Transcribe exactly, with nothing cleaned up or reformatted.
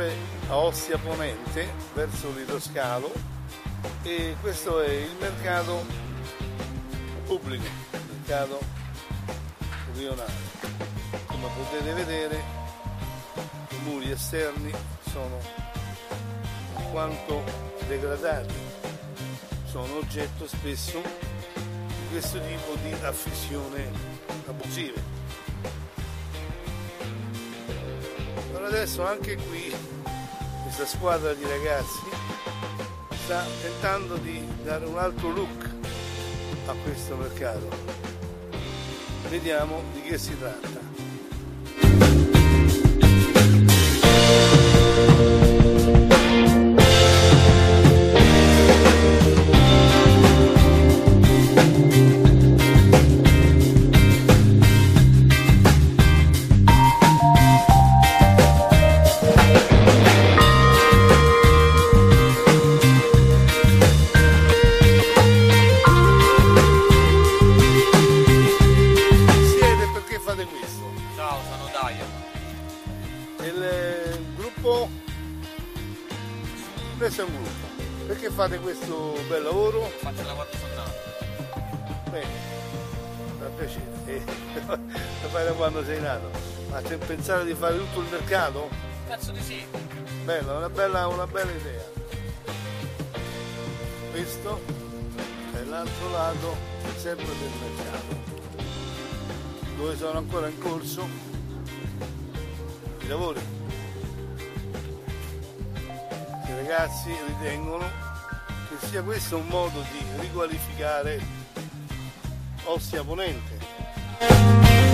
sempre a Ostia Ponente, verso l'Idroscalo, e questo è il mercato pubblico, il mercato rionale. Come potete vedere, i muri esterni sono alquanto degradati, sono oggetto spesso di questo tipo di affissione abusive. Adesso anche qui questa squadra di ragazzi sta tentando di dare un altro look a questo mercato. Vediamo di che si tratta. Ciao, sono Daio. Il gruppo, questo è un gruppo, perché fate questo bel lavoro? Faccio da quando sono nato. Bene, fa piacere, eh, lo fai da quando sei nato, ma c'è pensare di fare tutto il mercato? Penso di sì. Bella, una bella, una bella idea. Questo è l'altro lato sempre del mercato, dove sono ancora in corso i lavori. I ragazzi ritengono che sia questo un modo di riqualificare Ostia Ponente.